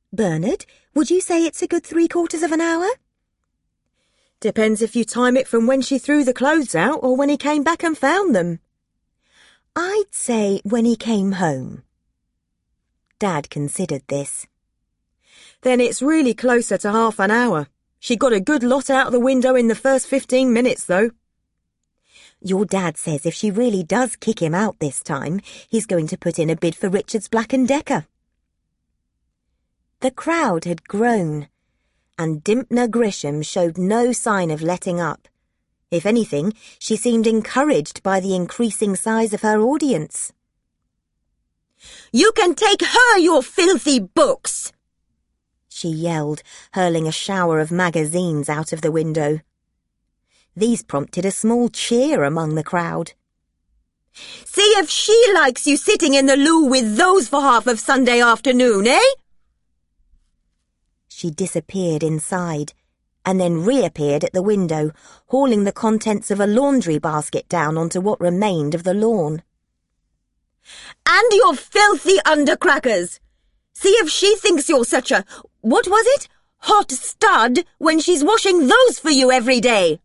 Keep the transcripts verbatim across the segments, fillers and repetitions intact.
Bernard, would you say it's a good three quarters of an hour? Depends if you time it from when she threw the clothes out or when he came back and found them. I'd say when he came home. Dad considered this. Then it's really closer to half an hour. She got a good lot out of the window in the first fifteen minutes, though. Your dad says if she really does kick him out this time, he's going to put in a bid for Richard's Black and Decker. The crowd had grown, and Dimpner Grisham showed no sign of letting up. If anything, she seemed encouraged by the increasing size of her audience. "You can take her your filthy books!" she yelled, hurling a shower of magazines out of the window. These prompted a small cheer among the crowd. "See if she likes you sitting in the loo with those for half of Sunday afternoon, eh?" She disappeared inside, and then reappeared at the window, hauling the contents of a laundry basket down onto what remained of the lawn. "And your filthy undercrackers! See if she thinks you're such a, what was it, hot stud when she's washing those for you every day!"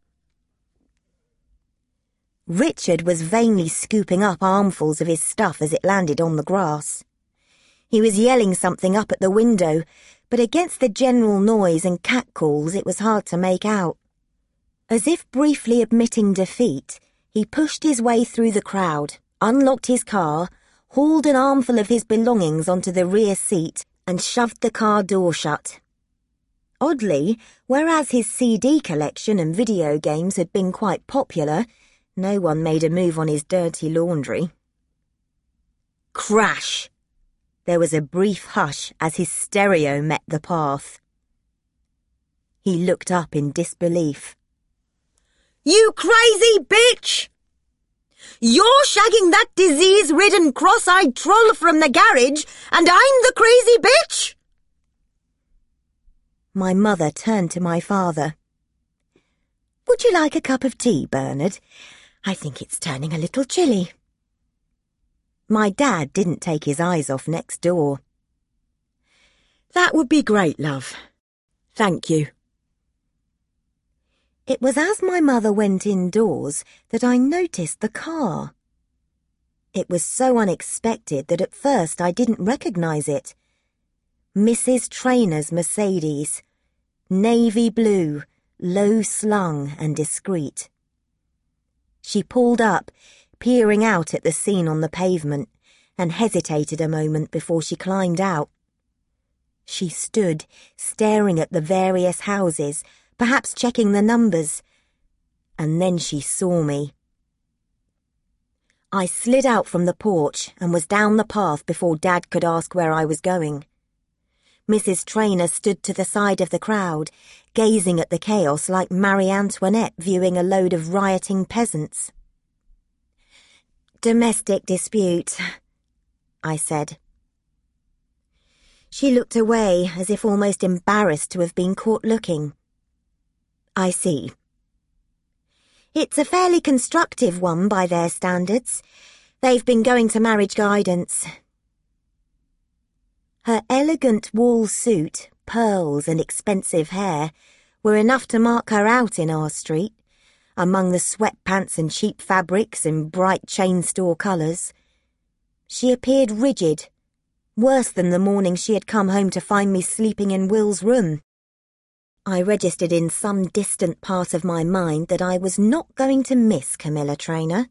Richard was vainly scooping up armfuls of his stuff as it landed on the grass. He was yelling something up at the window, but against the general noise and catcalls it was hard to make out. As if briefly admitting defeat, he pushed his way through the crowd, unlocked his car, hauled an armful of his belongings onto the rear seat, and shoved the car door shut. Oddly, whereas his C D collection and video games had been quite popular, no one made a move on his dirty laundry. Crash! There was a brief hush as his stereo met the path. He looked up in disbelief. "You crazy bitch! You're shagging that disease-ridden, cross-eyed troll from the garage, and I'm the crazy bitch?" My mother turned to my father. "Would you like a cup of tea, Bernard? I think it's turning a little chilly." My dad didn't take his eyes off next door. "That would be great, love. Thank you." It was as my mother went indoors that I noticed the car. It was so unexpected that at first I didn't recognize it. Missus Trainor's Mercedes, navy blue, low-slung and discreet. She pulled up, peering out at the scene on the pavement, and hesitated a moment before she climbed out. She stood, staring at the various houses, perhaps checking the numbers, and then she saw me. I slid out from the porch and was down the path before Dad could ask where I was going. Missus Trainor stood to the side of the crowd, gazing at the chaos like Marie Antoinette viewing a load of rioting peasants. "Domestic dispute," I said. She looked away, as if almost embarrassed to have been caught looking. "I see. It's a fairly constructive one by their standards. They've been going to marriage guidance." Her elegant wool suit, pearls and expensive hair were enough to mark her out in our street, among the sweatpants and cheap fabrics and bright chain store colours. She appeared rigid, worse than the morning she had come home to find me sleeping in Will's room. I registered in some distant part of my mind that I was not going to miss Camilla Trainor.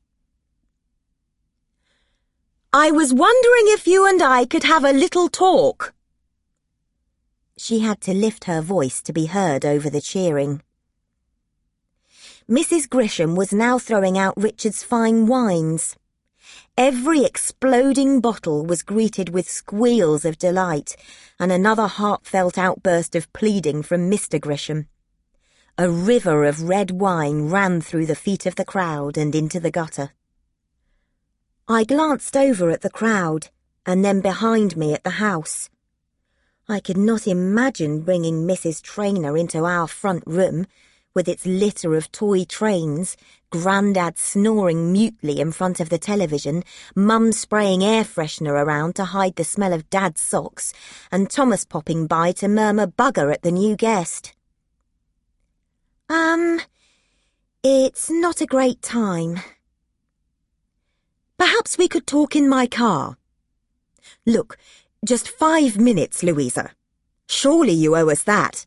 "I was wondering if you and I could have a little talk." She had to lift her voice to be heard over the cheering. Missus Grisham was now throwing out Richard's fine wines. Every exploding bottle was greeted with squeals of delight and another heartfelt outburst of pleading from Mister Grisham. A river of red wine ran through the feet of the crowd and into the gutter. I glanced over at the crowd and then behind me at the house. I could not imagine bringing Missus Trainor into our front room, with its litter of toy trains, Grandad snoring mutely in front of the television, Mum spraying air freshener around to hide the smell of Dad's socks, and Thomas popping by to murmur bugger at the new guest. Um, it's not a great time. Perhaps we could talk in my car. Look, just five minutes, Louisa. Surely you owe us that.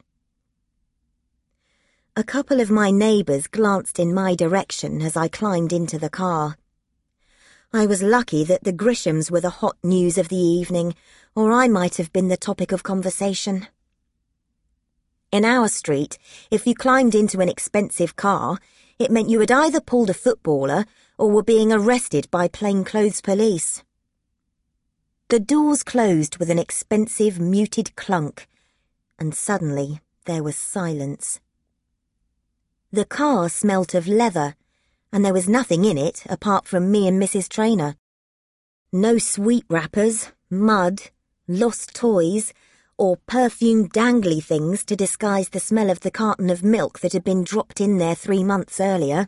A couple of my neighbours glanced in my direction as I climbed into the car. I was lucky that the Grishams were the hot news of the evening, or I might have been the topic of conversation. In our street, if you climbed into an expensive car, it meant you had either pulled a footballer or were being arrested by plainclothes police. The doors closed with an expensive, muted clunk, and suddenly there was silence. The car smelt of leather, and there was nothing in it apart from me and Missus Traynor. No sweet wrappers, mud, lost toys, or perfumed dangly things to disguise the smell of the carton of milk that had been dropped in there three months earlier.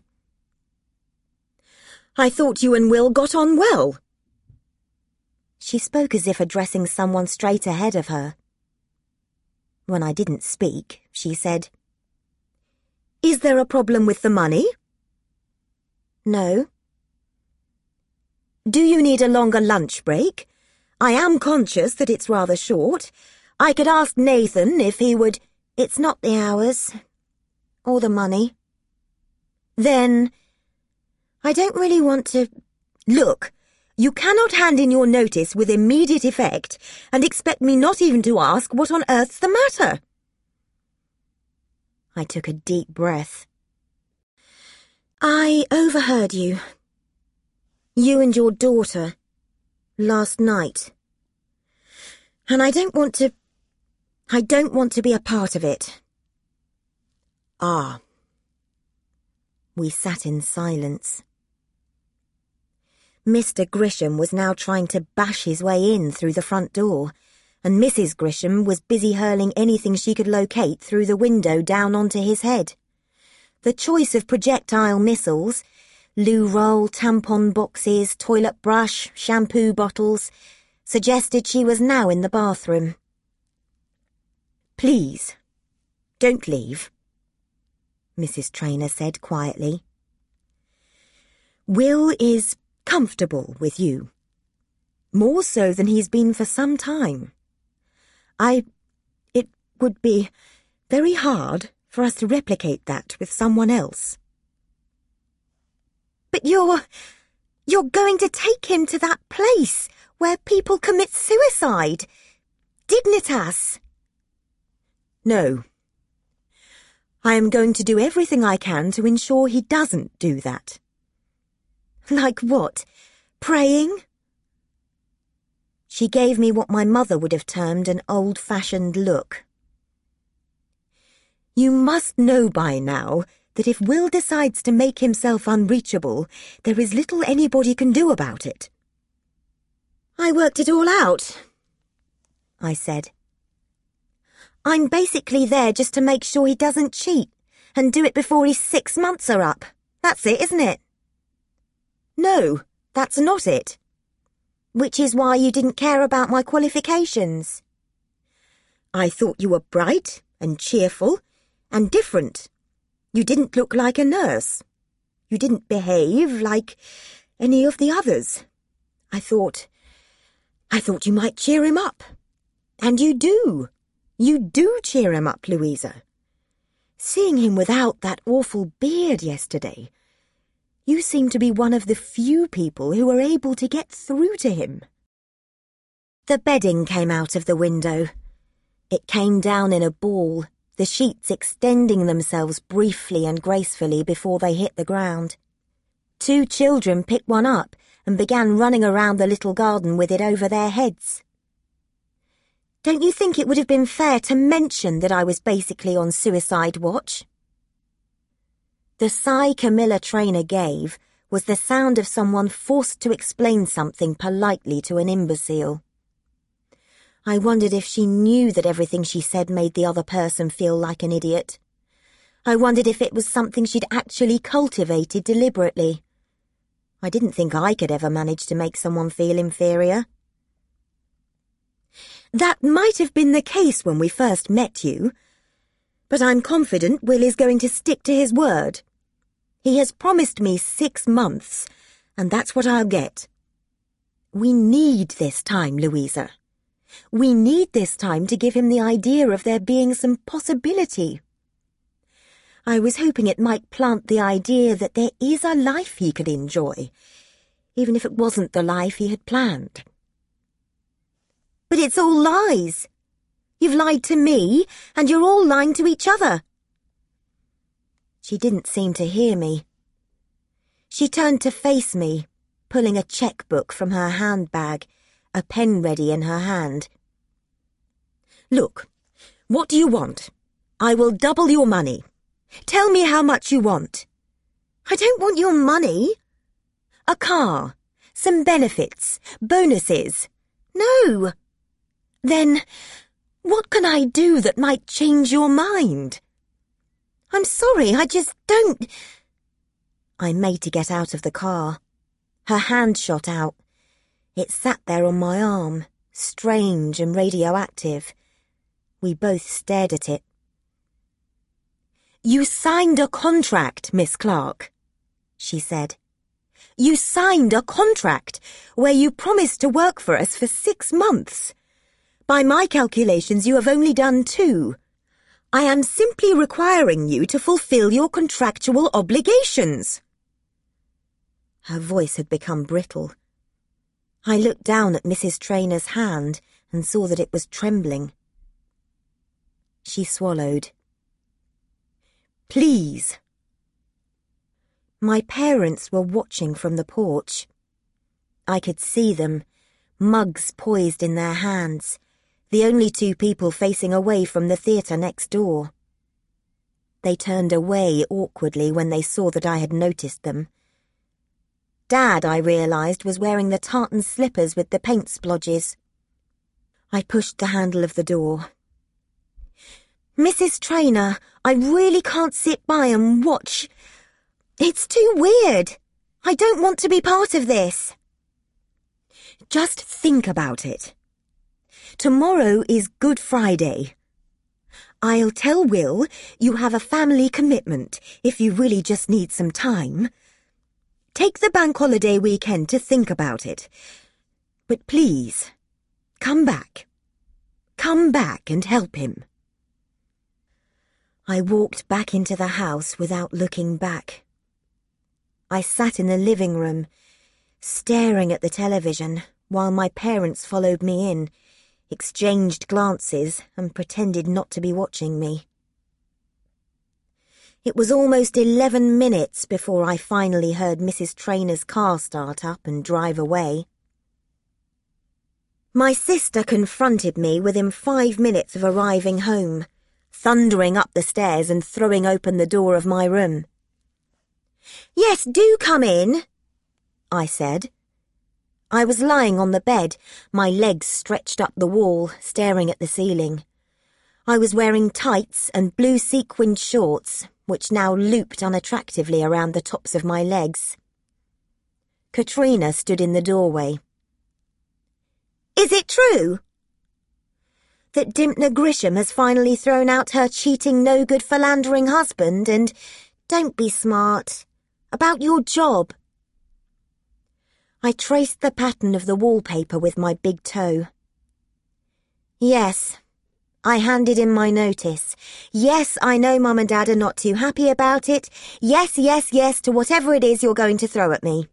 I thought you and Will got on well. She spoke as if addressing someone straight ahead of her. When I didn't speak, she said, Is there a problem with the money? No. Do you need a longer lunch break? I am conscious that it's rather short. I could ask Nathan if he would... It's not the hours. Or the money. Then... I don't really want to... Look, you cannot hand in your notice with immediate effect and expect me not even to ask what on earth's the matter. I took a deep breath. I overheard you. You and your daughter. Last night. And I don't want to... I don't want to be a part of it. Ah. We sat in silence. Mister Grisham was now trying to bash his way in through the front door, and Missus Grisham was busy hurling anything she could locate through the window down onto his head. The choice of projectile missiles, loo roll, tampon boxes, toilet brush, shampoo bottles, suggested she was now in the bathroom. Please, don't leave, Missus Traynor said quietly. Will is comfortable with you. More so than he's been for some time. I... It would be very hard for us to replicate that with someone else. But you're... You're going to take him to that place where people commit suicide. Dignitas. No. I am going to do everything I can to ensure he doesn't do that. Like what? Praying? She gave me what my mother would have termed an old-fashioned look. You must know by now that if Will decides to make himself unreachable, there is little anybody can do about it. I worked it all out, I said. I'm basically there just to make sure he doesn't cheat, and do it before his six months are up. That's it, isn't it? No, that's not it. Which is why you didn't care about my qualifications. I thought you were bright and cheerful and different. You didn't look like a nurse. You didn't behave like any of the others. I thought... I thought you might cheer him up. And you do. You do cheer him up, Louisa. Seeing him without that awful beard yesterday, you seem to be one of the few people who are able to get through to him. The bedding came out of the window. It came down in a ball, the sheets extending themselves briefly and gracefully before they hit the ground. Two children picked one up and began running around the little garden with it over their heads. Don't you think it would have been fair to mention that I was basically on suicide watch? The sigh Camilla Traynor gave was the sound of someone forced to explain something politely to an imbecile. I wondered if she knew that everything she said made the other person feel like an idiot. I wondered if it was something she'd actually cultivated deliberately. I didn't think I could ever manage to make someone feel inferior. That might have been the case when we first met you, but I'm confident Will is going to stick to his word. He has promised me six months, and that's what I'll get. We need this time, Louisa. We need this time to give him the idea of there being some possibility. I was hoping it might plant the idea that there is a life he could enjoy, even if it wasn't the life he had planned. But it's all lies. You've lied to me, and you're all lying to each other. She didn't seem to hear me. She turned to face me, pulling a checkbook from her handbag, a pen ready in her hand. Look, what do you want? I will double your money. Tell me how much you want. I don't want your money. A car, some benefits, bonuses. No. Then, what can I do that might change your mind? I'm sorry, I just don't... I made to get out of the car. Her hand shot out. It sat there on my arm, strange and radioactive. We both stared at it. You signed a contract, Miss Clark, she said. You signed a contract where you promised to work for us for six months. By my calculations, you have only done two. I am simply requiring you to fulfill your contractual obligations. Her voice had become brittle. I looked down at Missus Trainor's hand and saw that it was trembling. She swallowed. Please. My parents were watching from the porch. I could see them, mugs poised in their hands, the only two people facing away from the theatre next door. They turned away awkwardly when they saw that I had noticed them. Dad, I realised, was wearing the tartan slippers with the paint splodges. I pushed the handle of the door. Missus Trainor, I really can't sit by and watch. It's too weird. I don't want to be part of this. Just think about it. Tomorrow is Good Friday. I'll tell Will you have a family commitment if you really just need some time. Take the bank holiday weekend to think about it. But please, come back. Come back and help him. I walked back into the house without looking back. I sat in the living room, staring at the television, while my parents followed me in, exchanged glances, and pretended not to be watching me. It was almost eleven minutes before I finally heard Missus Trainor's car start up and drive away. My sister confronted me within five minutes of arriving home, thundering up the stairs and throwing open the door of my room. Yes, do come in, I said. I was lying on the bed, my legs stretched up the wall, staring at the ceiling. I was wearing tights and blue sequined shorts, which now looped unattractively around the tops of my legs. Katrina stood in the doorway. Is it true that Dimpner Grisham has finally thrown out her cheating, no-good-philandering husband and, don't be smart, about your job? I traced the pattern of the wallpaper with my big toe. Yes, I handed in my notice. Yes, I know Mum and Dad are not too happy about it. Yes, yes, yes to whatever it is you're going to throw at me.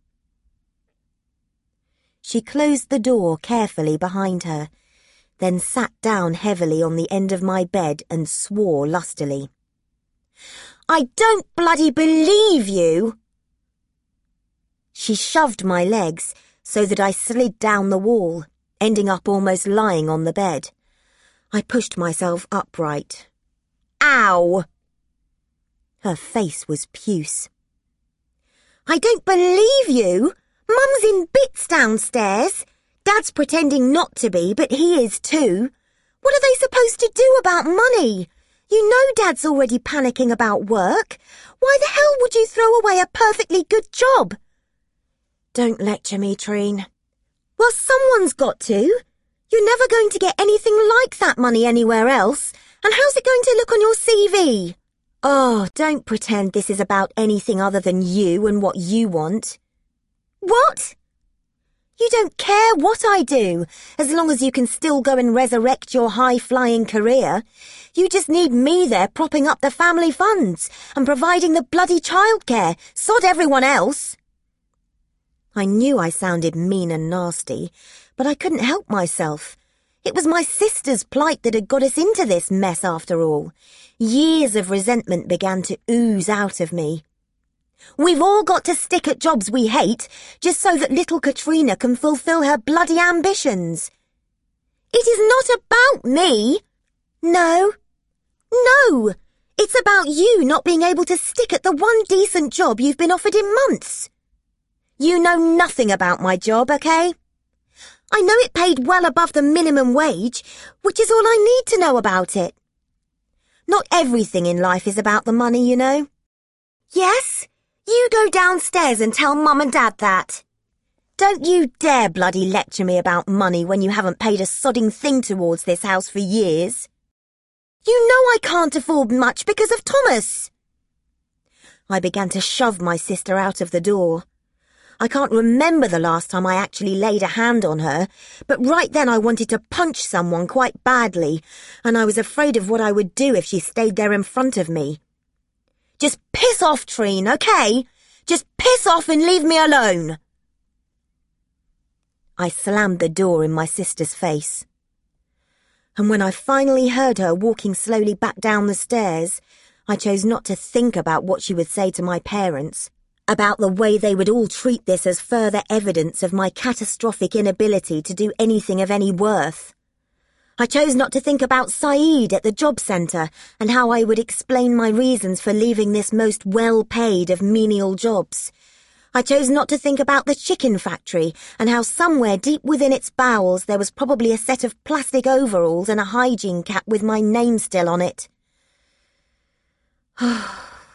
She closed the door carefully behind her, then sat down heavily on the end of my bed and swore lustily. I don't bloody believe you! She shoved my legs so that I slid down the wall, ending up almost lying on the bed. I pushed myself upright. Ow! Her face was puce. I don't believe you! Mum's in bits downstairs. Dad's pretending not to be, but he is too. What are they supposed to do about money? You know Dad's already panicking about work. Why the hell would you throw away a perfectly good job? Don't lecture me, Trine. Well, someone's got to. You're never going to get anything like that money anywhere else. And how's it going to look on your C V? Oh, don't pretend this is about anything other than you and what you want. What? You don't care what I do, as long as you can still go and resurrect your high-flying career. You just need me there propping up the family funds and providing the bloody childcare. Sod everyone else. I knew I sounded mean and nasty, but I couldn't help myself. It was my sister's plight that had got us into this mess after all. Years of resentment began to ooze out of me. We've all got to stick at jobs we hate just so that little Katrina can fulfill her bloody ambitions. It is not about me. No. No. It's about you not being able to stick at the one decent job you've been offered in months. You know nothing about my job, okay? I know it paid well above the minimum wage, which is all I need to know about it. Not everything in life is about the money, you know. Yes? You go downstairs and tell Mum and Dad that. Don't you dare bloody lecture me about money when you haven't paid a sodding thing towards this house for years. You know I can't afford much because of Thomas. I began to shove my sister out of the door. I can't remember the last time I actually laid a hand on her, but right then I wanted to punch someone quite badly, and I was afraid of what I would do if she stayed there in front of me. Just piss off, Trine, okay? Just piss off and leave me alone. I slammed the door in my sister's face. And when I finally heard her walking slowly back down the stairs, I chose not to think about what she would say to my parents, about the way they would all treat this as further evidence of my catastrophic inability to do anything of any worth. I chose not to think about Saeed at the job centre and how I would explain my reasons for leaving this most well-paid of menial jobs. I chose not to think about the chicken factory and how somewhere deep within its bowels there was probably a set of plastic overalls and a hygiene cap with my name still on it. I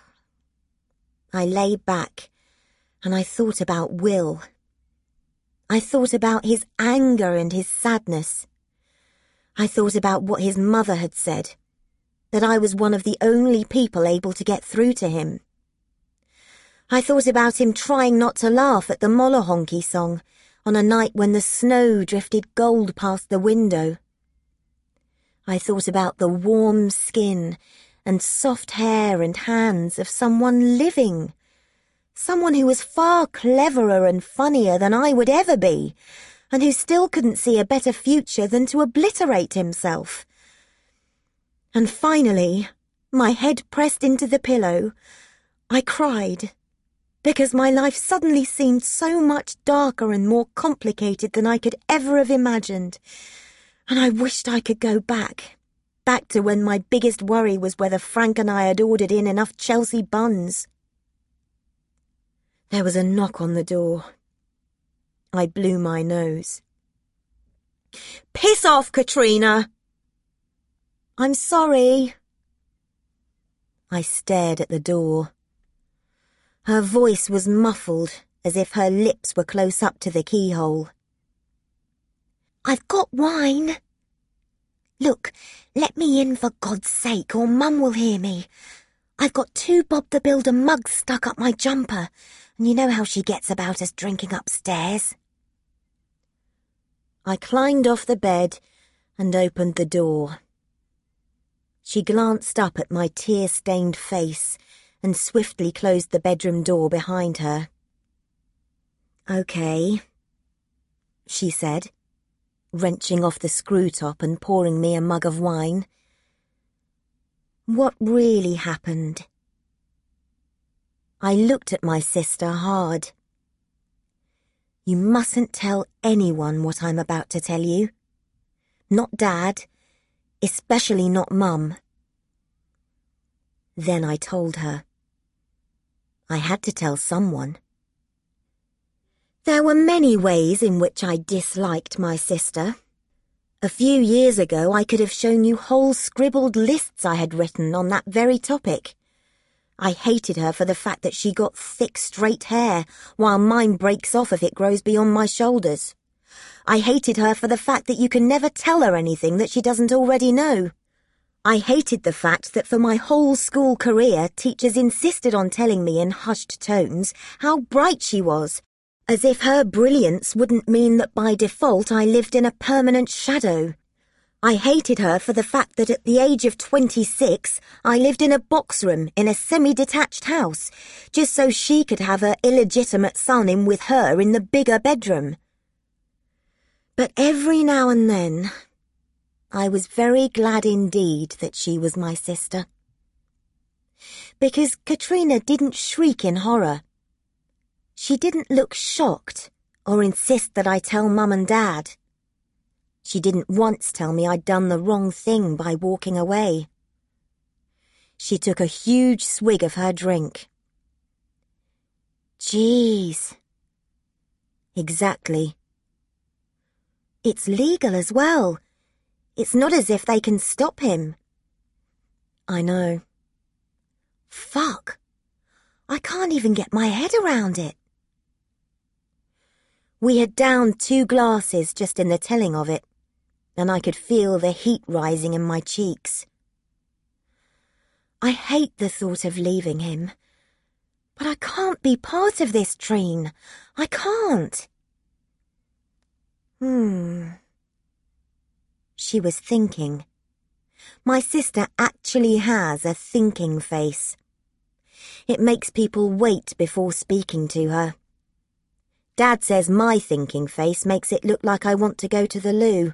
lay back and I thought about Will. I thought about his anger and his sadness. I thought about what his mother had said, that I was one of the only people able to get through to him. I thought about him trying not to laugh at the Mollohonky song on a night when the snow drifted gold past the window. I thought about the warm skin and soft hair and hands of someone living, someone who was far cleverer and funnier than I would ever be, and who still couldn't see a better future than to obliterate himself. And finally, my head pressed into the pillow, I cried, because my life suddenly seemed so much darker and more complicated than I could ever have imagined, and I wished I could go back, back to when my biggest worry was whether Frank and I had ordered in enough Chelsea buns. There was a knock on the door. I blew my nose. Piss off, Katrina! I'm sorry. I stared at the door. Her voice was muffled, as if her lips were close up to the keyhole. I've got wine. Look, let me in for God's sake, or Mum will hear me. I've got two Bob the Builder mugs stuck up my jumper, and you know how she gets about us drinking upstairs. I climbed off the bed and opened the door. She glanced up at my tear-stained face and swiftly closed the bedroom door behind her. Okay, she said, wrenching off the screw top and pouring me a mug of wine. What really happened? I looked at my sister hard. You mustn't tell anyone what I'm about to tell you. Not Dad, especially not Mum. Then I told her. I had to tell someone. There were many ways in which I disliked my sister. A few years ago I could have shown you whole scribbled lists I had written on that very topic. I hated her for the fact that she got thick, straight hair, while mine breaks off if it grows beyond my shoulders. I hated her for the fact that you can never tell her anything that she doesn't already know. I hated the fact that for my whole school career, teachers insisted on telling me in hushed tones how bright she was, as if her brilliance wouldn't mean that by default I lived in a permanent shadow. I hated her for the fact that at the age of twenty-six, I lived in a box room in a semi-detached house, just so she could have her illegitimate son in with her in the bigger bedroom. But every now and then, I was very glad indeed that she was my sister. Because Katrina didn't shriek in horror. She didn't look shocked or insist that I tell Mum and Dad. She didn't once tell me I'd done the wrong thing by walking away. She took a huge swig of her drink. Jeez. Exactly. It's legal as well. It's not as if they can stop him. I know. Fuck. I can't even get my head around it. We had downed two glasses just in the telling of it, and I could feel the heat rising in my cheeks. I hate the thought of leaving him, but I can't be part of this train. I can't. Hmm. She was thinking. My sister actually has a thinking face. It makes people wait before speaking to her. Dad says my thinking face makes it look like I want to go to the loo.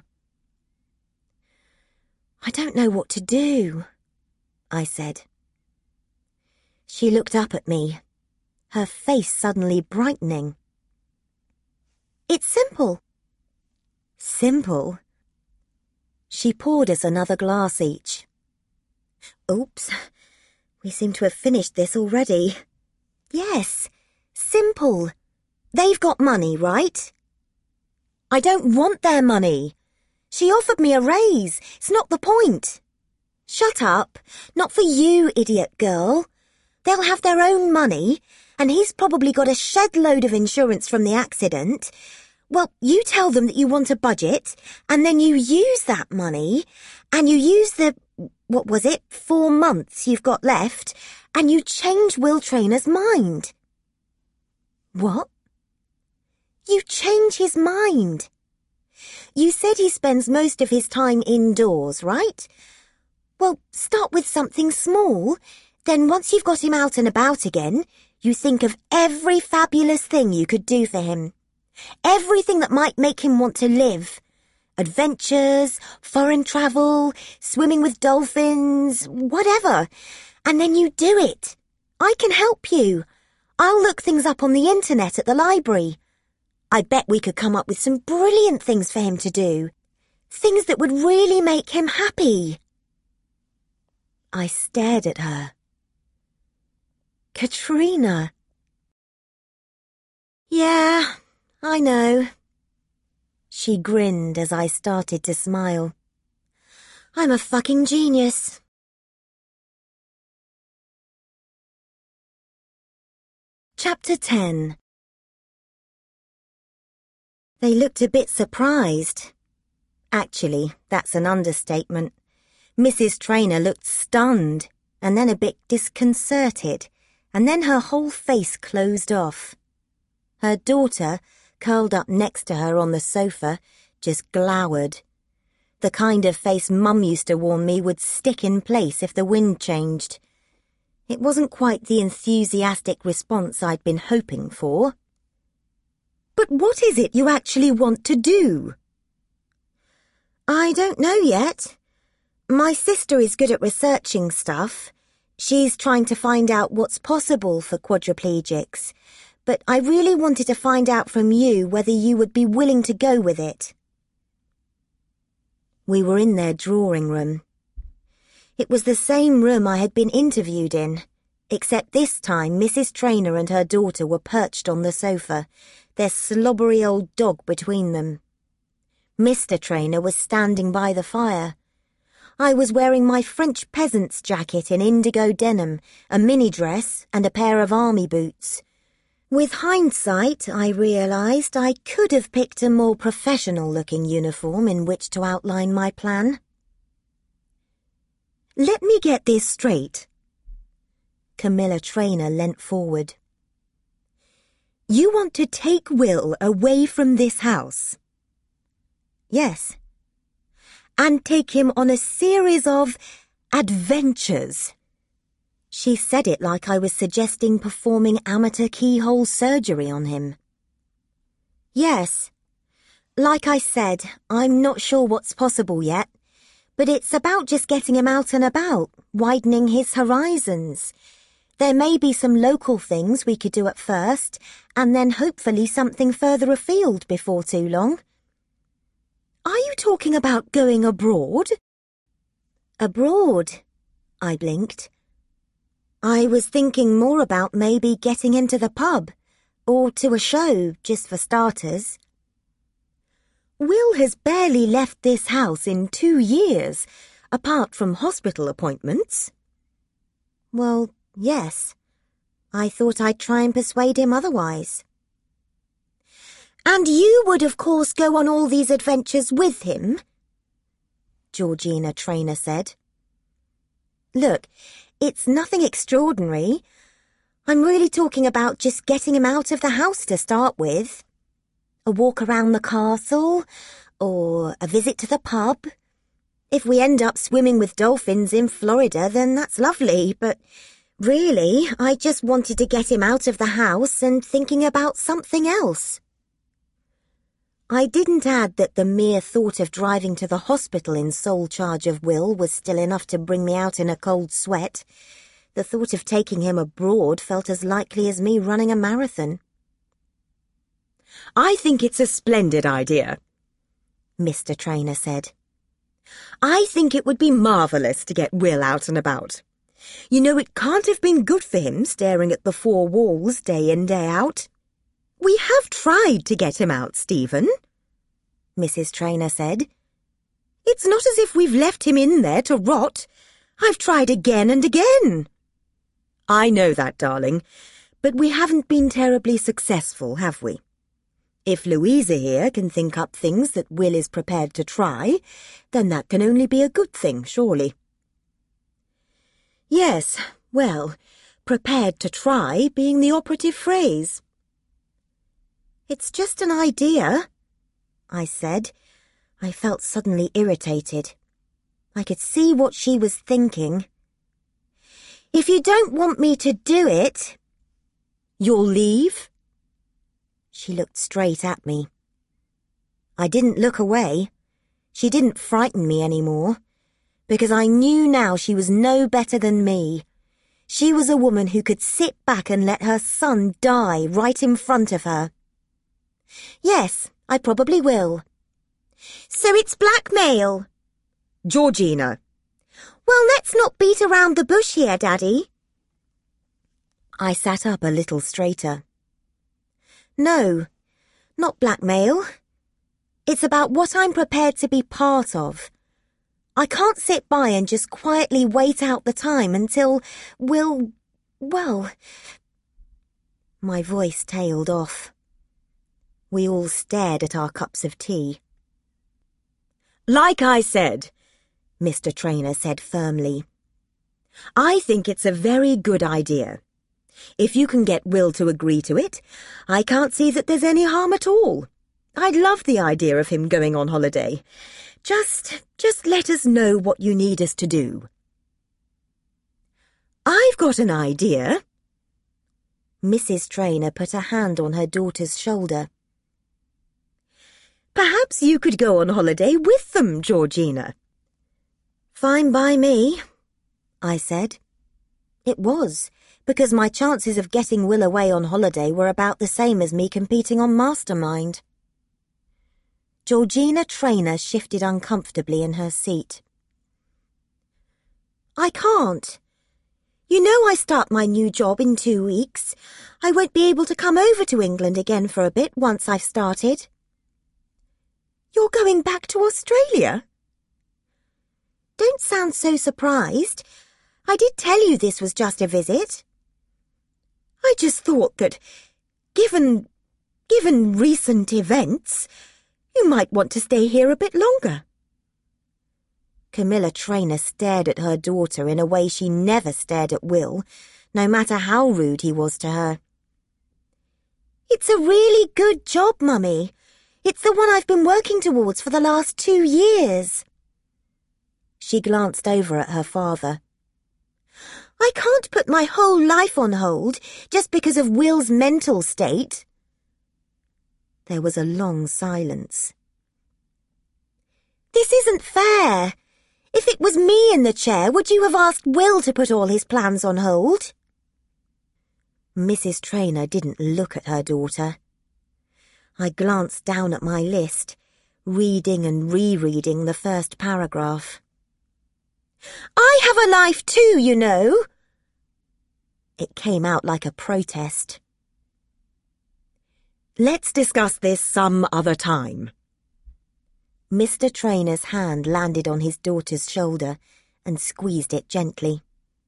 I don't know what to do, I said. She looked up at me, her face suddenly brightening. It's simple. Simple? She poured us another glass each. Oops, we seem to have finished this already. Yes, simple. They've got money, right? I don't want their money. She offered me a raise. It's not the point. Shut up. Not for you, idiot girl. They'll have their own money, and he's probably got a shed load of insurance from the accident. Well, you tell them that you want a budget, and then you use that money, and you use the, what was it, four months you've got left, and you change Will Trainor's mind. What? You change his mind. You said he spends most of his time indoors, right? Well, start with something small. Then once you've got him out and about again, you think of every fabulous thing you could do for him. Everything that might make him want to live. Adventures, foreign travel, swimming with dolphins, whatever. And then you do it. I can help you. I'll look things up on the internet at the library. I bet we could come up with some brilliant things for him to do. Things that would really make him happy. I stared at her. Katrina. Yeah, I know. She grinned as I started to smile. I'm a fucking genius. Chapter ten. They looked a bit surprised. Actually, that's an understatement. Missus Trainor looked stunned, and then a bit disconcerted, and then her whole face closed off. Her daughter, curled up next to her on the sofa, just glowered. The kind of face Mum used to warn me would stick in place if the wind changed. It wasn't quite the enthusiastic response I'd been hoping for. But what is it you actually want to do? I don't know yet. My sister is good at researching stuff. She's trying to find out what's possible for quadriplegics, but I really wanted to find out from you whether you would be willing to go with it. We were in their drawing room. It was the same room I had been interviewed in, except this time Missus Trainor and her daughter were perched on the sofa, their slobbery old dog between them. Mister Trainer was standing by the fire. I was wearing my French peasant's jacket in indigo denim, a mini dress, and a pair of army boots. With hindsight, I realised I could have picked a more professional-looking uniform in which to outline my plan. Let me get this straight. Camilla Trainer leant forward. You want to take Will away from this house? Yes. And take him on a series of adventures. She said it like I was suggesting performing amateur keyhole surgery on him. Yes. Like I said, I'm not sure what's possible yet, but it's about just getting him out and about, widening his horizons. There may be some local things we could do at first, and then hopefully something further afield before too long. Are you talking about going abroad? Abroad? I blinked. I was thinking more about maybe getting into the pub, or to a show, just for starters. Will has barely left this house in two years, apart from hospital appointments. Well, yes. I thought I'd try and persuade him otherwise. And you would, of course, go on all these adventures with him? Georgina Trainer said. Look, it's nothing extraordinary. I'm really talking about just getting him out of the house to start with. A walk around the castle, or a visit to the pub. If we end up swimming with dolphins in Florida, then that's lovely, but really, I just wanted to get him out of the house and thinking about something else. I didn't add that the mere thought of driving to the hospital in sole charge of Will was still enough to bring me out in a cold sweat. The thought of taking him abroad felt as likely as me running a marathon. I think it's a splendid idea, Mister Trainer said. I think it would be marvellous to get Will out and about. You know, it can't have been good for him staring at the four walls day in, day out. We have tried to get him out, Stephen, Missus Trainer said. It's not as if we've left him in there to rot. I've tried again and again. I know that, darling, but we haven't been terribly successful, have we? If Louisa here can think up things that Will is prepared to try, then that can only be a good thing, surely. Yes, well, prepared to try being the operative phrase. It's just an idea, I said. I felt suddenly irritated. I could see what she was thinking. If you don't want me to do it, you'll leave? She looked straight at me. I didn't look away. She didn't frighten me anymore, because I knew now she was no better than me. She was a woman who could sit back and let her son die right in front of her. Yes, I probably will. So it's blackmail? Georgina. Well, let's not beat around the bush here, Daddy. I sat up a little straighter. No, not blackmail. It's about what I'm prepared to be part of. I can't sit by and just quietly wait out the time until Will, well... My voice tailed off. We all stared at our cups of tea. Like I said, Mister Trainer said firmly, I think it's a very good idea. If you can get Will to agree to it, I can't see that there's any harm at all. I'd love the idea of him going on holiday. Just, just let us know what you need us to do. I've got an idea. Missus Trainer put a hand on her daughter's shoulder. Perhaps you could go on holiday with them, Georgina. Fine by me, I said. It was, because my chances of getting Will away on holiday were about the same as me competing on Mastermind. Georgina Trainer shifted uncomfortably in her seat. I can't. You know I start my new job in two weeks. I won't be able to come over to England again for a bit once I've started. You're going back to Australia? Don't sound so surprised. I did tell you this was just a visit. I just thought that, given, given recent events, you might want to stay here a bit longer. Camilla Traynor stared at her daughter in a way she never stared at Will, no matter how rude he was to her. It's a really good job, Mummy. It's the one I've been working towards for the last two years. She glanced over at her father. I can't put my whole life on hold just because of Will's mental state. There was a long silence. This isn't fair. If it was me in the chair, would you have asked Will to put all his plans on hold? Missus Traynor didn't look at her daughter. I glanced down at my list, reading and rereading the first paragraph. I have a life too, you know. It came out like a protest. Let's discuss this some other time. Mister Traynor's hand landed on his daughter's shoulder and squeezed it gently.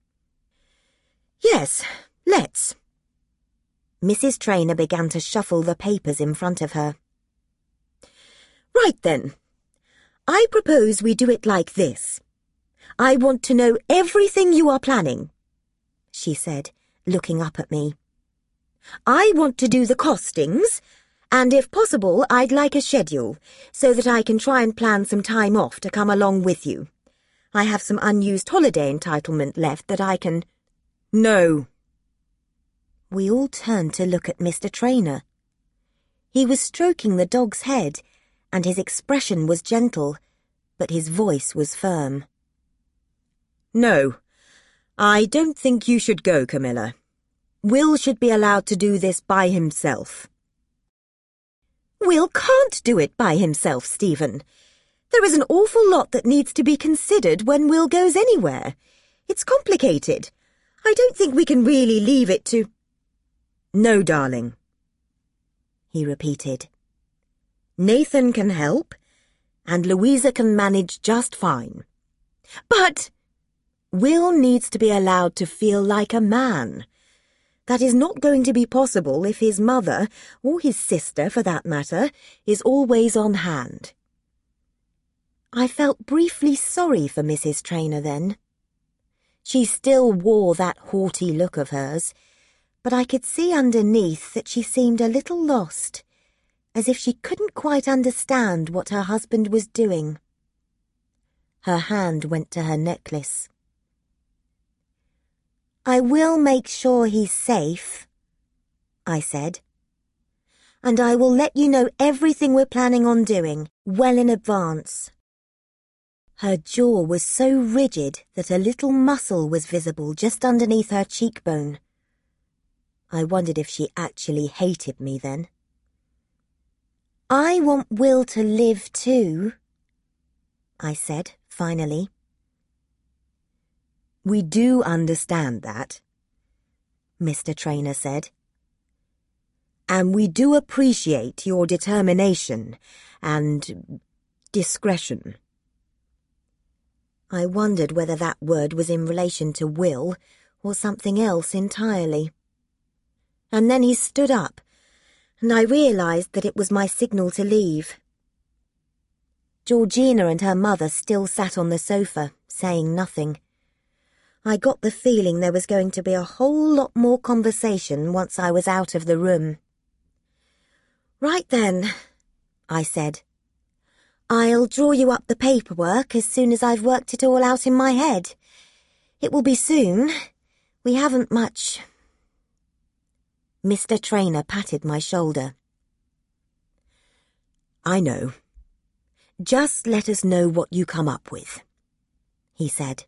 Yes, let's. Missus Traynor began to shuffle the papers in front of her. Right then. I propose we do it like this. I want to know everything you are planning, she said, looking up at me. I want to do the costings, and if possible, I'd like a schedule, so that I can try and plan some time off to come along with you. I have some unused holiday entitlement left that I can... No. We all turned to look at Mister Traynor. He was stroking the dog's head, and his expression was gentle, but his voice was firm. No, I don't think you should go, Camilla. Will should be allowed to do this by himself. Will can't do it by himself, Stephen. There is an awful lot that needs to be considered when Will goes anywhere. It's complicated. I don't think we can really leave it to... No, darling, he repeated. Nathan can help, and Louisa can manage just fine. But Will needs to be allowed to feel like a man. That is not going to be possible if his mother, or his sister for that matter, is always on hand. I felt briefly sorry for Missus Traynor then. She still wore that haughty look of hers, but I could see underneath that she seemed a little lost, as if she couldn't quite understand what her husband was doing. Her hand went to her necklace. I will make sure he's safe, I said. And I will let you know everything we're planning on doing, well in advance. Her jaw was so rigid that a little muscle was visible just underneath her cheekbone. I wondered if she actually hated me then. I want Will to live too, I said, finally. We do understand that, Mister Traynor said. And we do appreciate your determination and discretion. I wondered whether that word was in relation to Will or something else entirely. And then he stood up, and I realised that it was my signal to leave. Georgina and her mother still sat on the sofa, saying nothing. I got the feeling there was going to be a whole lot more conversation once I was out of the room. Right then, I said. I'll draw you up the paperwork as soon as I've worked it all out in my head. It will be soon. We haven't much... Mister Traynor patted my shoulder. I know. Just let us know what you come up with, he said.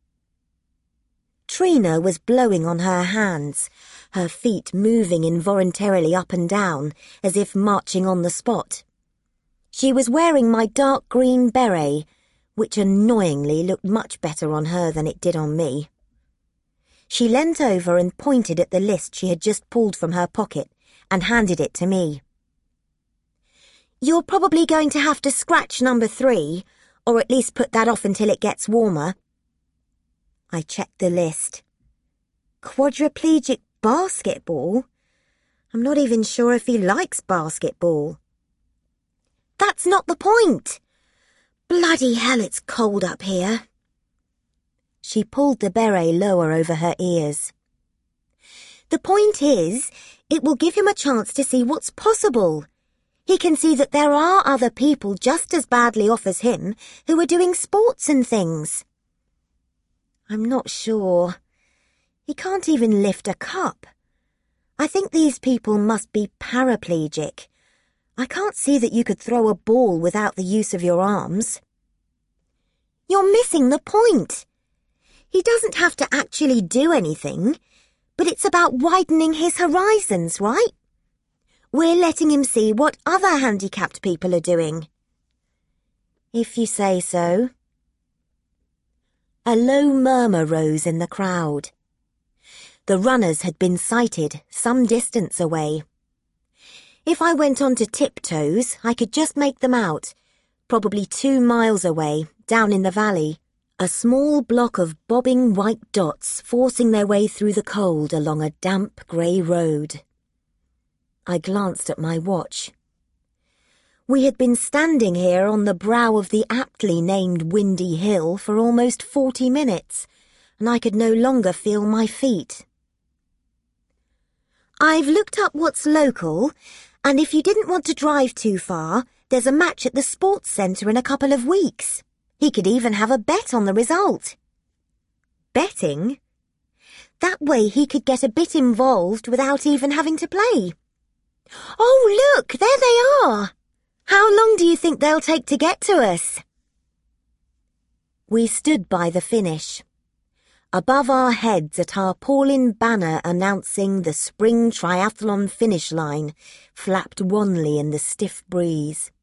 Trina was blowing on her hands, her feet moving involuntarily up and down, as if marching on the spot. She was wearing my dark green beret, which annoyingly looked much better on her than it did on me. She leant over and pointed at the list she had just pulled from her pocket and handed it to me. You're probably going to have to scratch number three, or at least put that off until it gets warmer. I checked the list. Quadriplegic basketball? I'm not even sure if he likes basketball. That's not the point. Bloody hell, it's cold up here. She pulled the beret lower over her ears. The point is, it will give him a chance to see what's possible. He can see that there are other people just as badly off as him who are doing sports and things. I'm not sure. He can't even lift a cup. I think these people must be paraplegic. I can't see that you could throw a ball without the use of your arms. You're missing the point. He doesn't have to actually do anything, but it's about widening his horizons, right? We're letting him see what other handicapped people are doing. If you say so. A low murmur rose in the crowd. The runners had been sighted some distance away. If I went on to tiptoes, I could just make them out, probably two miles away, down in the valley, a small block of bobbing white dots forcing their way through the cold along a damp grey road. I glanced at my watch. We had been standing here on the brow of the aptly named Windy Hill for almost forty minutes, and I could no longer feel my feet. I've looked up what's local, and if you didn't want to drive too far, there's a match at the sports centre in a couple of weeks. He could even have a bet on the result. Betting? That way he could get a bit involved without even having to play. Oh, look, there they are. How long do you think they'll take to get to us? We stood by the finish. Above our heads, a tarpaulin banner announcing the spring triathlon finish line flapped wanly in the stiff breeze.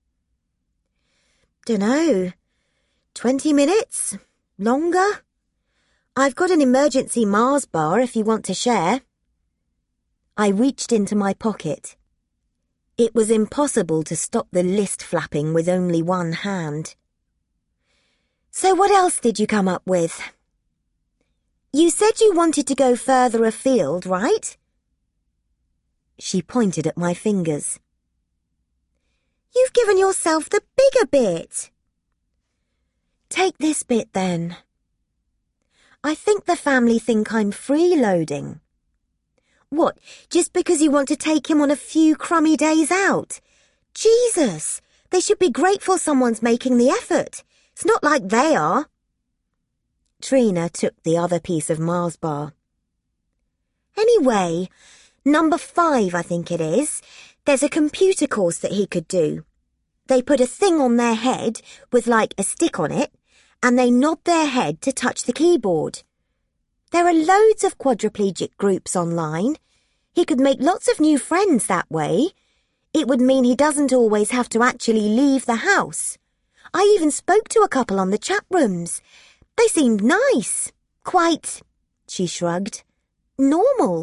Dunno. Twenty minutes? Longer? I've got an emergency Mars bar if you want to share. I reached into my pocket. It was impossible to stop the list flapping with only one hand. So what else did you come up with? You said you wanted to go further afield, right? She pointed at my fingers. You've given yourself the bigger bit. Take this bit then. I think the family think I'm freeloading. What, just because you want to take him on a few crummy days out? Jesus, they should be grateful someone's making the effort. It's not like they are. Trina took the other piece of Mars bar. Anyway, number five, I think it is, there's a computer course that he could do. They put a thing on their head with like a stick on it, and they nod their head to touch the keyboard. There are loads of quadriplegic groups online. He could make lots of new friends that way. It would mean he doesn't always have to actually leave the house. I even spoke to a couple on the chat rooms. They seemed nice. Quite, she shrugged, normal.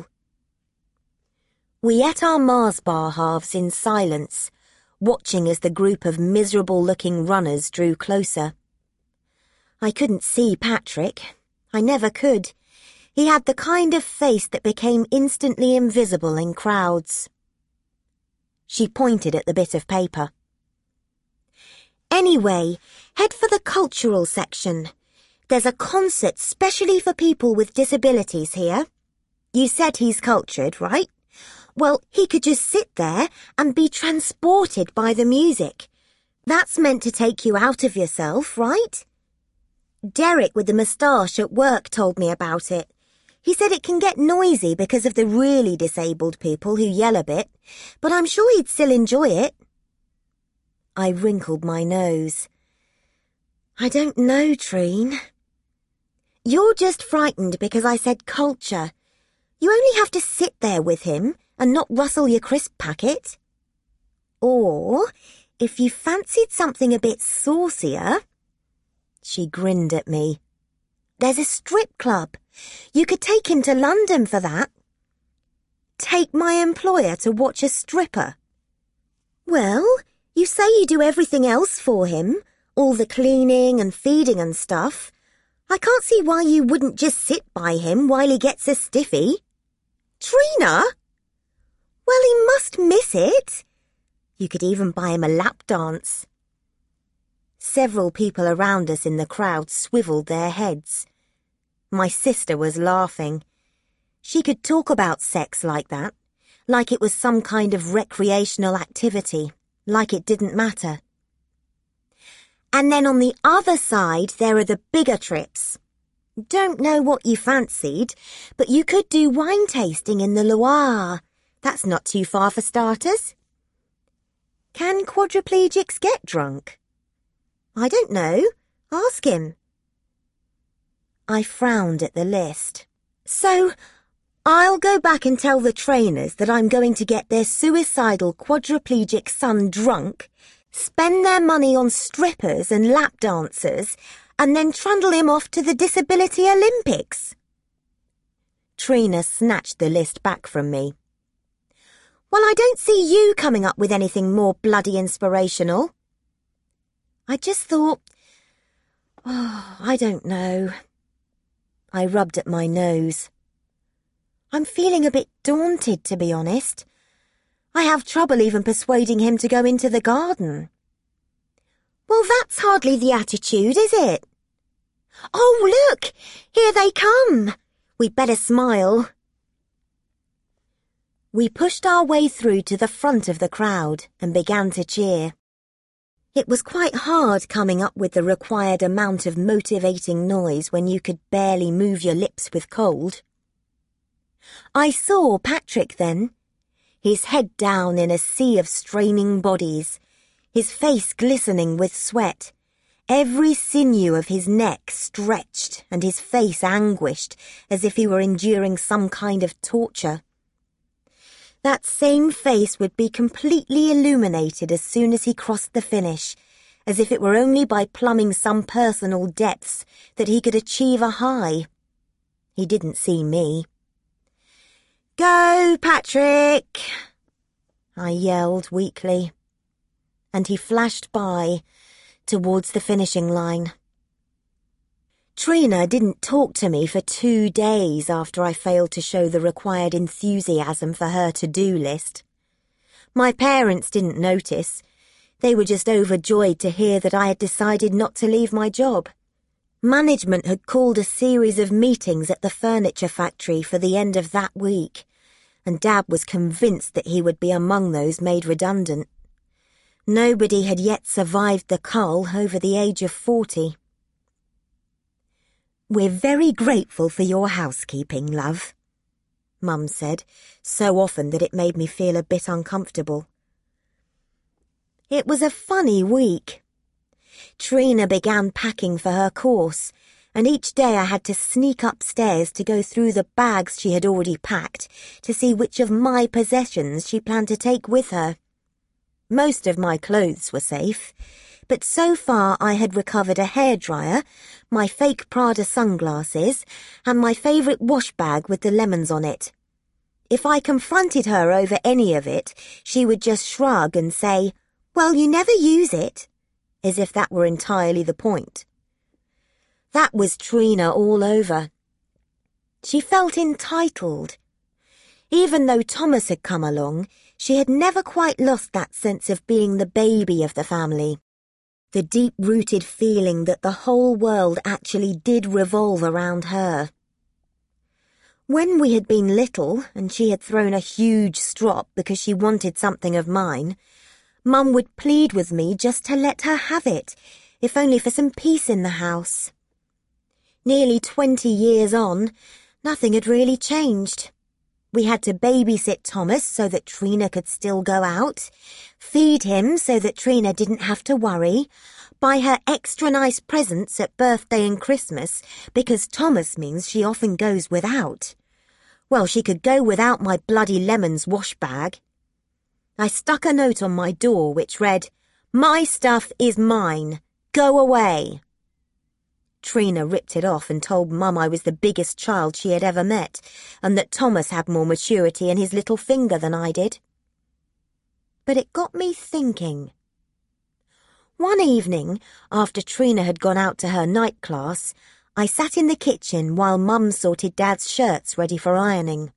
We ate our Mars bar halves in silence, watching as the group of miserable-looking runners drew closer. I couldn't see Patrick. I never could. He had the kind of face that became instantly invisible in crowds. She pointed at the bit of paper. Anyway, head for the cultural section. There's a concert specially for people with disabilities here. You said he's cultured, right? Well, he could just sit there and be transported by the music. That's meant to take you out of yourself, right? Derek with the moustache at work told me about it. He said it can get noisy because of the really disabled people who yell a bit, but I'm sure he'd still enjoy it. I wrinkled my nose. I don't know, Trine. You're just frightened because I said culture. You only have to sit there with him and not rustle your crisp packet. Or, if you fancied something a bit saucier... She grinned at me. There's a strip club. You could take him to London for that. Take my employer to watch a stripper. Well, You say you do everything else for him, all the cleaning and feeding and stuff. I can't see why you wouldn't just sit by him while he gets a stiffy. Trina? Well, he must miss it. You could even buy him a lap dance. Several people around us in the crowd swiveled their heads. My sister was laughing. She could talk about sex like that, like it was some kind of recreational activity, like it didn't matter. And then on the other side, there are the bigger trips. Don't know what you fancied, but you could do wine tasting in the Loire. That's not too far for starters. Can quadriplegics get drunk? I don't know. Ask him. I frowned at the list. So, I'll go back and tell the trainers that I'm going to get their suicidal quadriplegic son drunk, spend their money on strippers and lap dancers, and then trundle him off to the Disability Olympics. Trina snatched the list back from me. Well, I don't see you coming up with anything more bloody inspirational. I just thought, oh, I don't know. I rubbed at my nose. I'm feeling a bit daunted, to be honest. I have trouble even persuading him to go into the garden. Well, that's hardly the attitude, is it? Oh, look! Here they come! We'd better smile. We pushed our way through to the front of the crowd and began to cheer. It was quite hard coming up with the required amount of motivating noise when you could barely move your lips with cold. I saw Patrick then, his head down in a sea of straining bodies, his face glistening with sweat, every sinew of his neck stretched and his face anguished as if he were enduring some kind of torture. That same face would be completely illuminated as soon as he crossed the finish, as if it were only by plumbing some personal depths that he could achieve a high. He didn't see me. "Go, Patrick!" I yelled weakly, and he flashed by towards the finishing line. Trina didn't talk to me for two days after I failed to show the required enthusiasm for her to-do list. My parents didn't notice. They were just overjoyed to hear that I had decided not to leave my job. Management had called a series of meetings at the furniture factory for the end of that week, and Dad was convinced that he would be among those made redundant. Nobody had yet survived the cull over the age of forty. "We're very grateful for your housekeeping, love," Mum said, so often that it made me feel a bit uncomfortable. It was a funny week. Trina began packing for her course, and each day I had to sneak upstairs to go through the bags she had already packed to see which of my possessions she planned to take with her. Most of my clothes were safe, but so far I had recovered a hairdryer, my fake Prada sunglasses, and my favourite wash bag with the lemons on it. If I confronted her over any of it, she would just shrug and say, "Well, you never use it," as if that were entirely the point. That was Trina all over. She felt entitled. Even though Thomas had come along, she had never quite lost that sense of being the baby of the family. The deep-rooted feeling that the whole world actually did revolve around her. When we had been little and she had thrown a huge strop because she wanted something of mine, Mum would plead with me just to let her have it, if only for some peace in the house. Nearly twenty years on, nothing had really changed. We had to babysit Thomas so that Trina could still go out, feed him so that Trina didn't have to worry, buy her extra nice presents at birthday and Christmas because Thomas means she often goes without. Well, she could go without my bloody lemons wash bag. I stuck a note on my door which read, "My stuff is mine. Go away." Trina ripped it off and told Mum I was the biggest child she had ever met, and that Thomas had more maturity in his little finger than I did. But it got me thinking. One evening, after Trina had gone out to her night class, I sat in the kitchen while Mum sorted Dad's shirts ready for ironing.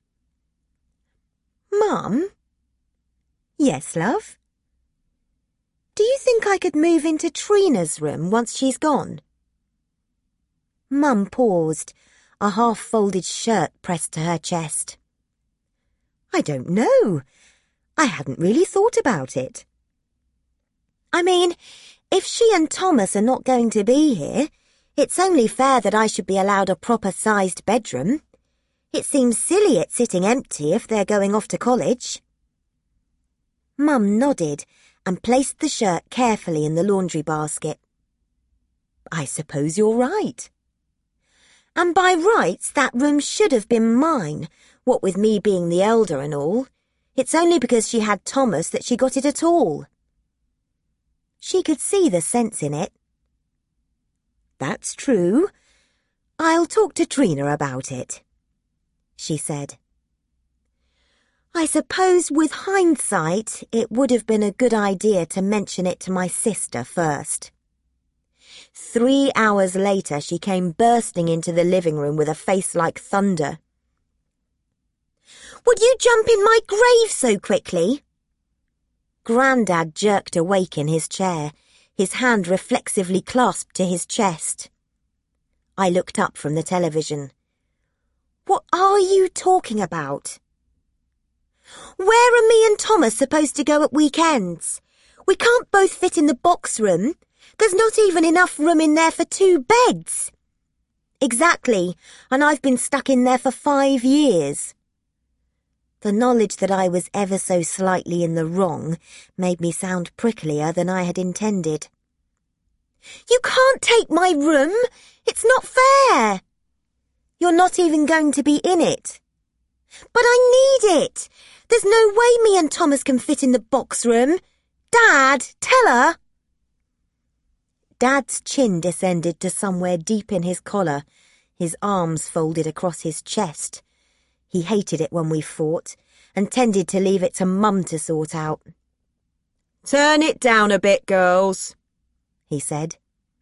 Mum? Yes, love? Do you think I could move into Trina's room once she's gone? Mum paused, a half-folded shirt pressed to her chest. I don't know. I hadn't really thought about it. I mean, if she and Thomas are not going to be here, it's only fair that I should be allowed a proper-sized bedroom. It seems silly it's sitting empty if they're going off to college. Mum nodded and placed the shirt carefully in the laundry basket. I suppose you're right. And by rights, that room should have been mine, what with me being the elder and all. It's only because she had Thomas that she got it at all. She could see the sense in it. That's true. I'll talk to Trina about it, she said. I suppose with hindsight, it would have been a good idea to mention it to my sister first. Three hours later, she came bursting into the living room with a face like thunder. Would you jump in my grave so quickly? Grandad jerked awake in his chair, his hand reflexively clasped to his chest. I looked up from the television. What are you talking about? Where are me and Thomas supposed to go at weekends? We can't both fit in the box room. There's not even enough room in there for two beds. Exactly, and I've been stuck in there for five years. The knowledge that I was ever so slightly in the wrong made me sound pricklier than I had intended. You can't take my room. It's not fair. You're not even going to be in it. But I need it. There's no way me and Thomas can fit in the box room. Dad, tell her. Dad's chin descended to somewhere deep in his collar, his arms folded across his chest. He hated it when we fought, and tended to leave it to Mum to sort out. Turn it down a bit, girls, he said.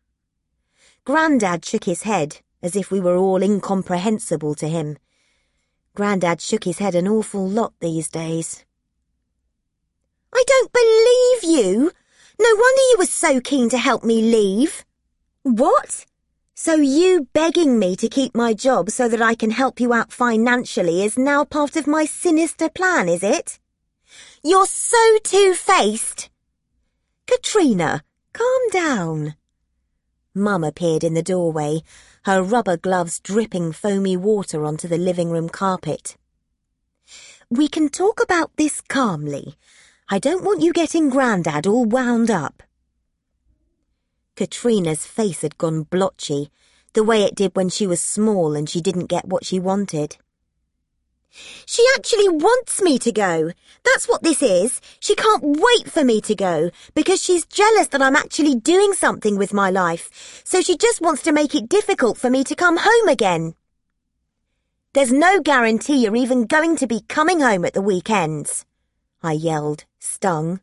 Grandad shook his head, as if we were all incomprehensible to him. Grandad shook his head an awful lot these days. I don't believe you! No wonder you were so keen to help me leave. What? So you begging me to keep my job so that I can help you out financially is now part of my sinister plan, is it? You're so two-faced. Katrina, calm down. Mum appeared in the doorway, her rubber gloves dripping foamy water onto the living room carpet. We can talk about this calmly. I don't want you getting Grandad all wound up. Katrina's face had gone blotchy, the way it did when she was small and she didn't get what she wanted. She actually wants me to go. That's what this is. She can't wait for me to go because she's jealous that I'm actually doing something with my life, so she just wants to make it difficult for me to come home again. There's no guarantee you're even going to be coming home at the weekends, I yelled, stung.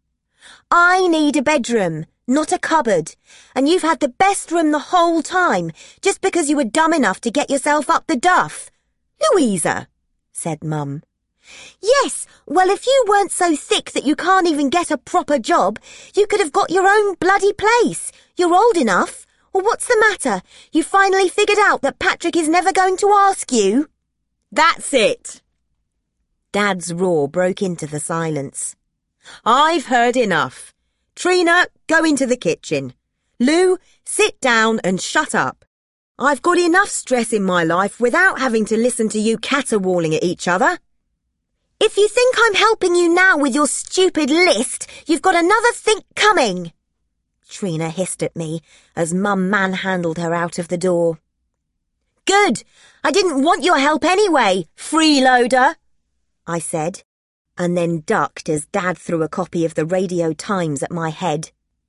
I need a bedroom, not a cupboard, and you've had the best room the whole time, just because you were dumb enough to get yourself up the duff. Louisa, said Mum. Yes, well, if you weren't so thick that you can't even get a proper job, you could have got your own bloody place. You're old enough. Or what's the matter? You finally figured out that Patrick is never going to ask you? That's it. Dad's roar broke into the silence. I've heard enough. Trina, go into the kitchen. Lou, sit down and shut up. I've got enough stress in my life without having to listen to you caterwauling at each other. If you think I'm helping you now with your stupid list, you've got another think coming. Trina hissed at me as Mum manhandled her out of the door. Good. I didn't want your help anyway, freeloader, I said, and then ducked as Dad threw a copy of the Radio Times at my head.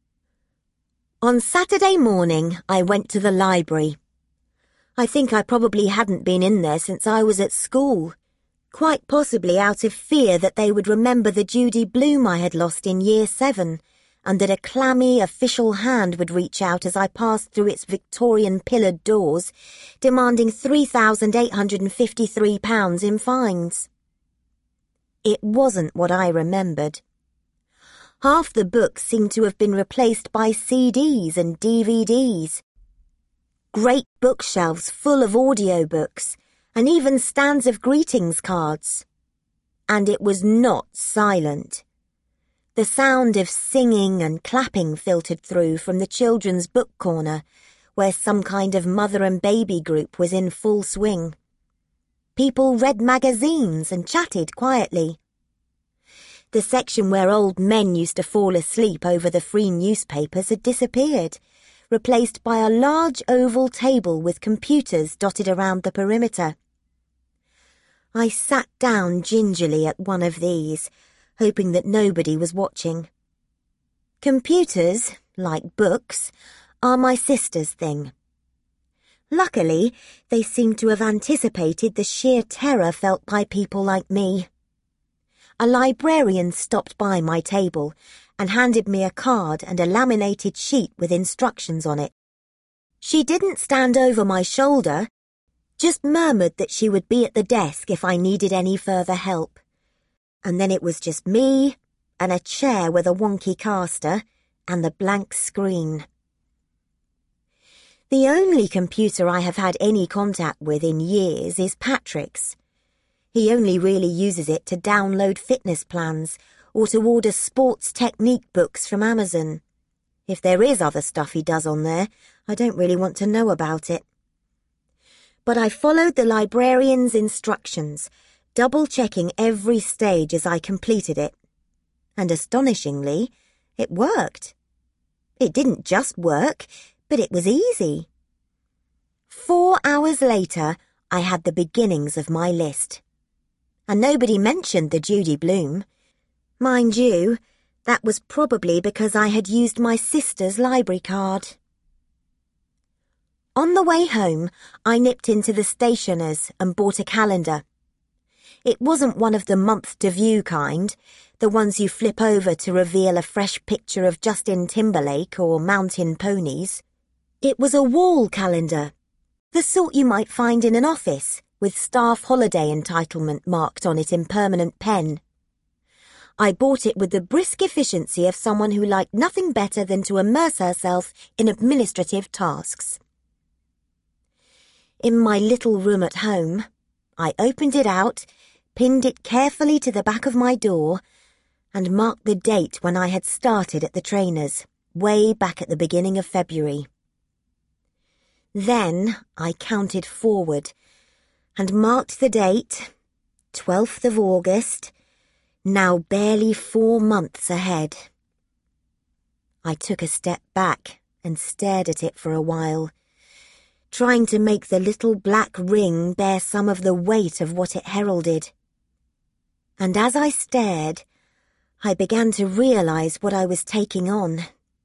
On Saturday morning, I went to the library. I think I probably hadn't been in there since I was at school, quite possibly out of fear that they would remember the Judy Bloom I had lost in year seven and that a clammy official hand would reach out as I passed through its Victorian pillared doors, demanding three thousand eight hundred fifty-three pounds in fines. It wasn't what I remembered. Half the books seemed to have been replaced by C Ds and D V Ds. Great bookshelves full of audiobooks, and even stands of greetings cards. And it was not silent. The sound of singing and clapping filtered through from the children's book corner, where some kind of mother and baby group was in full swing. People read magazines and chatted quietly. The section where old men used to fall asleep over the free newspapers had disappeared, replaced by a large oval table with computers dotted around the perimeter. I sat down gingerly at one of these, hoping that nobody was watching. Computers, like books, are my sister's thing. Luckily, they seemed to have anticipated the sheer terror felt by people like me. A librarian stopped by my table and handed me a card and a laminated sheet with instructions on it. She didn't stand over my shoulder, just murmured that she would be at the desk if I needed any further help. And then it was just me and a chair with a wonky caster and the blank screen. The only computer I have had any contact with in years is Patrick's. He only really uses it to download fitness plans or to order sports technique books from Amazon. If there is other stuff he does on there, I don't really want to know about it. But I followed the librarian's instructions, double-checking every stage as I completed it. And astonishingly, it worked. It didn't just work, but it was easy. Four hours later, I had the beginnings of my list. And nobody mentioned the Judy Blume. Mind you, that was probably because I had used my sister's library card. On the way home, I nipped into the stationer's and bought a calendar. It wasn't one of the month-to-view kind, the ones you flip over to reveal a fresh picture of Justin Timberlake or mountain ponies. It was a wall calendar, the sort you might find in an office, with staff holiday entitlement marked on it in permanent pen. I bought it with the brisk efficiency of someone who liked nothing better than to immerse herself in administrative tasks. In my little room at home, I opened it out, pinned it carefully to the back of my door, and marked the date when I had started at the trainer's, way back at the beginning of February. Then I counted forward, and marked the date, twelfth of August, now barely four months ahead. I took a step back and stared at it for a while, trying to make the little black ring bear some of the weight of what it heralded. And as I stared, I began to realize what I was taking on.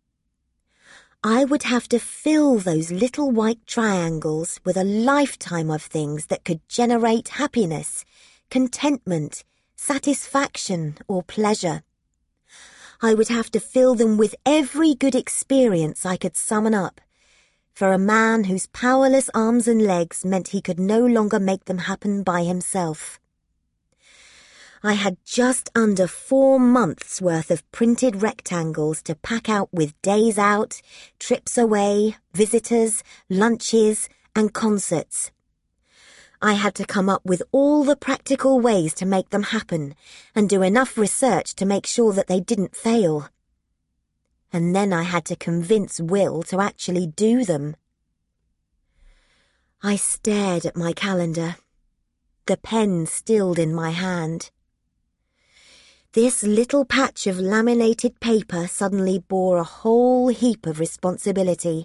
I would have to fill those little white triangles with a lifetime of things that could generate happiness, contentment, satisfaction, or pleasure. I would have to fill them with every good experience I could summon up, for a man whose powerless arms and legs meant he could no longer make them happen by himself. I had just under four months' worth of printed rectangles to pack out with days out, trips away, visitors, lunches, and concerts. I had to come up with all the practical ways to make them happen and do enough research to make sure that they didn't fail. And then I had to convince Will to actually do them. I stared at my calendar, the pen stilled in my hand. This little patch of laminated paper suddenly bore a whole heap of responsibility.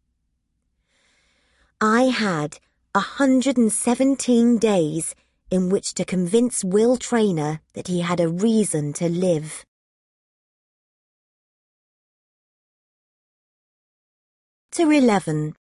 I had a hundred and seventeen days in which to convince Will Traynor that he had a reason to live. To eleven.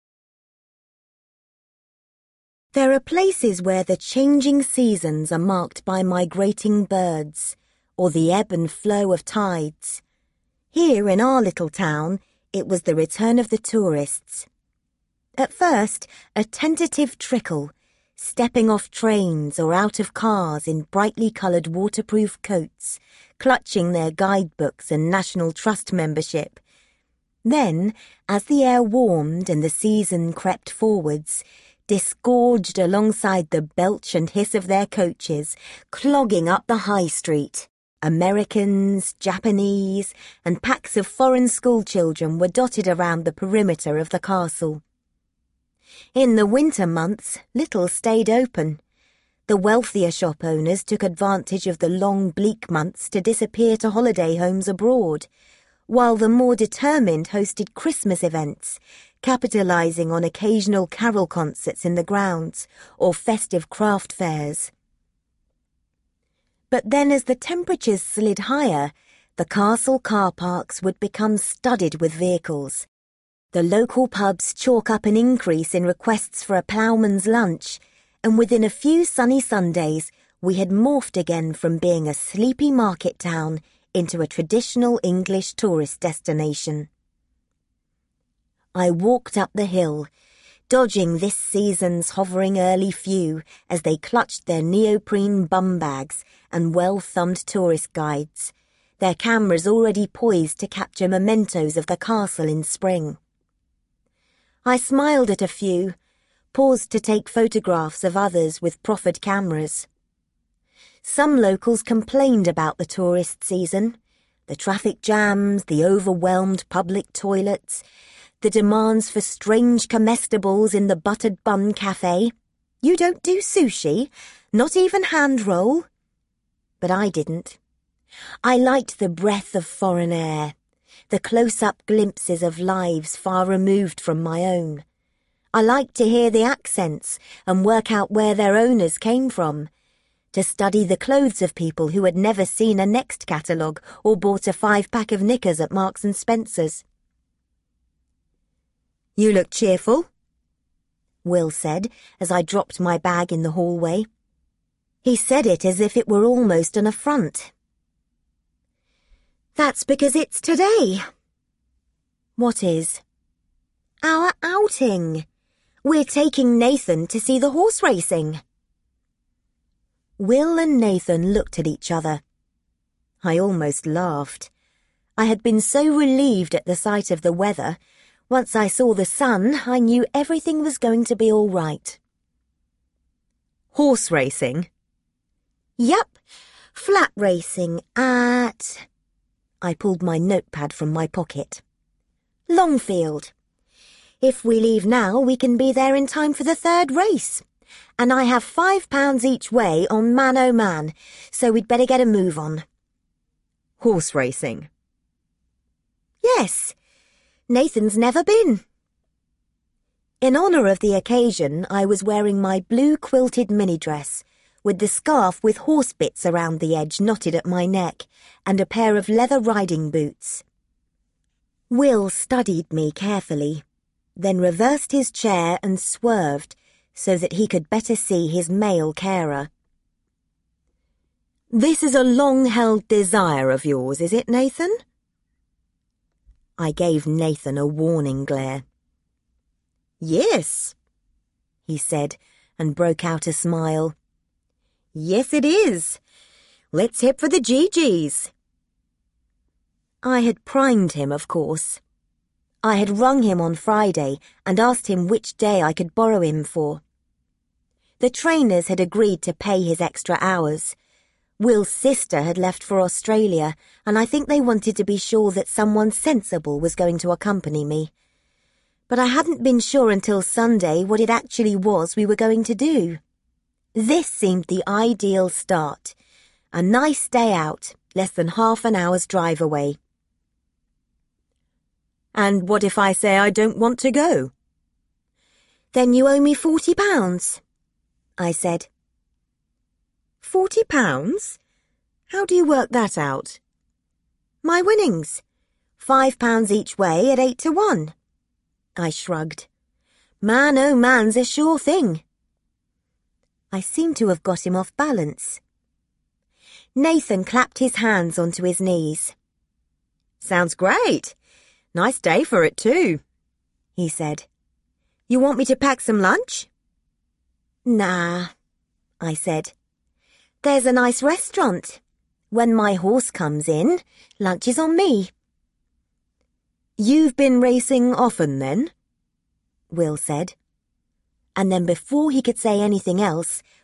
There are places where the changing seasons are marked by migrating birds, or the ebb and flow of tides. Here in our little town, it was the return of the tourists. At first, a tentative trickle, stepping off trains or out of cars in brightly coloured waterproof coats, clutching their guidebooks and National Trust membership. Then, as the air warmed and the season crept forwards, disgorged alongside the belch and hiss of their coaches, clogging up the high street. Americans, Japanese, and packs of foreign schoolchildren were dotted around the perimeter of the castle. In the winter months, little stayed open. The wealthier shop owners took advantage of the long, bleak months to disappear to holiday homes abroad, while the more determined hosted Christmas events, capitalising on occasional carol concerts in the grounds or festive craft fairs. But then as the temperatures slid higher, the castle car parks would become studded with vehicles. The local pubs chalk up an increase in requests for a ploughman's lunch, and within a few sunny Sundays we had morphed again from being a sleepy market town into a traditional English tourist destination. I walked up the hill, dodging this season's hovering early few as they clutched their neoprene bum bags and well-thumbed tourist guides, their cameras already poised to capture mementos of the castle in spring. I smiled at a few, paused to take photographs of others with proffered cameras. Some locals complained about the tourist season, the traffic jams, the overwhelmed public toilets, the demands for strange comestibles in the buttered bun cafe. You don't do sushi, not even hand roll. But I didn't. I liked the breath of foreign air, the close-up glimpses of lives far removed from my own. I liked to hear the accents and work out where their owners came from, to study the clothes of people who had never seen a Next catalogue or bought a five-pack of knickers at Marks and Spencer's. "You look cheerful," Will said as I dropped my bag in the hallway. He said it as if it were almost an affront. "That's because it's today." "What is?" "Our outing. We're taking Nathan to see the horse racing." Will and Nathan looked at each other. I almost laughed. I had been so relieved at the sight of the weather. Once I saw the sun, I knew everything was going to be all right. "Horse racing?" "Yup, flat racing at..." I pulled my notepad from my pocket. "Longfield. If we leave now, we can be there in time for the third race. And I have five pounds each way on man-o-man, so we'd better get a move on." "Horse racing?" "Yes. Nathan's never been." In honour of the occasion, I was wearing my blue quilted mini-dress, with the scarf with horse bits around the edge knotted at my neck, and a pair of leather riding boots. Will studied me carefully, then reversed his chair and swerved so that he could better see his male carer. "This is a long-held desire of yours, is it, Nathan?" I gave Nathan a warning glare. "Yes," he said, and broke out a smile. "Yes, it is. Let's hip for the G Gs." I had primed him, of course. I had rung him on Friday and asked him which day I could borrow him for. The trainers had agreed to pay his extra hours. Will's sister had left for Australia, and I think they wanted to be sure that someone sensible was going to accompany me. But I hadn't been sure until Sunday what it actually was we were going to do. This seemed the ideal start. A nice day out, less than half an hour's drive away. "And what if I say I don't want to go?" "Then you owe me forty pounds, I said. Forty pounds? How do you work that out?" "My winnings. Five pounds each way at eight to one. I shrugged. "Man, oh man's a sure thing." I seemed to have got him off balance. Nathan clapped his hands onto his knees. Sounds great. Nice day for it too, he said. You want me to pack some lunch? Nah, I said. There's a nice restaurant. When my horse comes in, lunch is on me. You've been racing often then? Will said. And then before he could say anything else,